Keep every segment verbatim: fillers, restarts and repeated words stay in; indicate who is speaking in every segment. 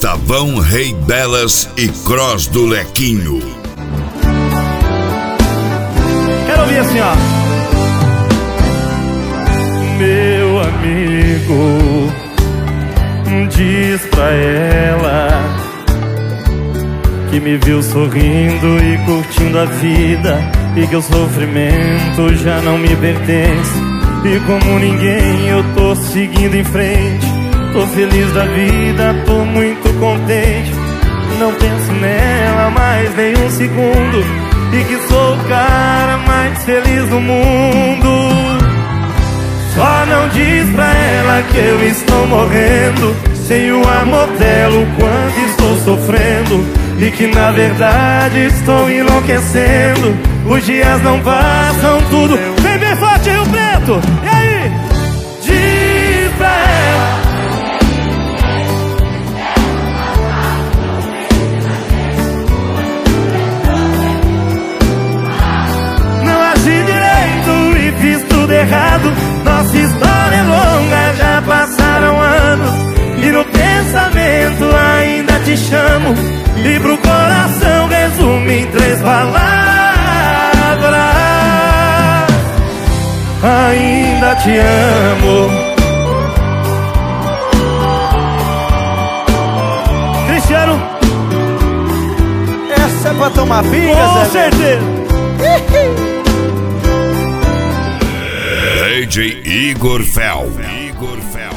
Speaker 1: Gustavão Rei Belas e Cross do Lequinho.
Speaker 2: Quero ouvir assim, ó. Meu amigo, diz pra ela que me viu sorrindo e curtindo a vida, e que o sofrimento já não me pertence. E como ninguém eu tô seguindo em frente, tô feliz da vida, tô muito contente. Não penso nela mais nem um segundo, e que sou o cara mais feliz do mundo. Só não diz pra ela que eu estou morrendo sem o amor dela, o quanto estou sofrendo, e que na verdade estou enlouquecendo. Os dias não passam, tudo vem bem forte, Rio Preto. E aí? Diz pra ela. Não agi direito e fiz tudo errado. Nossa história é longa, já passaram anos, e no pensamento ainda te chamo, e pro coração resumo em três palavras: ainda te amo. Cristiano,
Speaker 3: essa é pra tomar pinga,
Speaker 2: com
Speaker 3: Zé?
Speaker 2: certeza.
Speaker 1: D J Igor Fel. Igor Fel.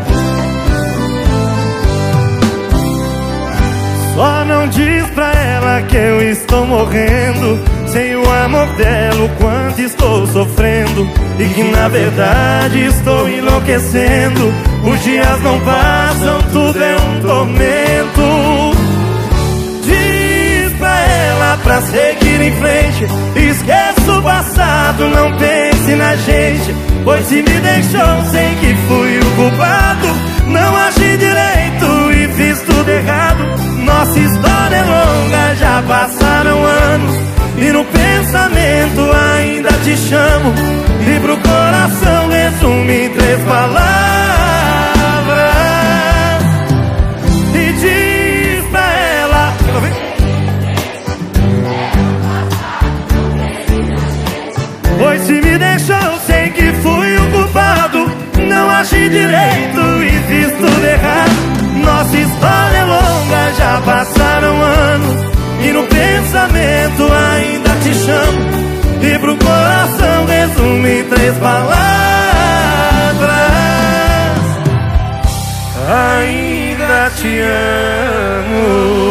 Speaker 2: Só não diz pra ela que eu estou morrendo sem o amor dela, o quanto estou sofrendo, e que na verdade estou enlouquecendo. Os dias não passam, tudo é um tormento. Diz pra ela pra seguir em frente, esqueça o passado, não pense na gente, pois se me deixou, sei que fui o culpado. Não agi direito e fiz tudo errado. Nossa história é longa, já passaram anos, e no pensamento ainda te chamo, e pro coração resumo em três palavras: e diz pra ela. Pois se me deixou, sei que fui o culpado. Não agi direito e fiz tudo errado. Nossa história é longa, já passaram anos, e no pensamento ainda te chamo, e pro coração resumo em três palavras: ainda te amo.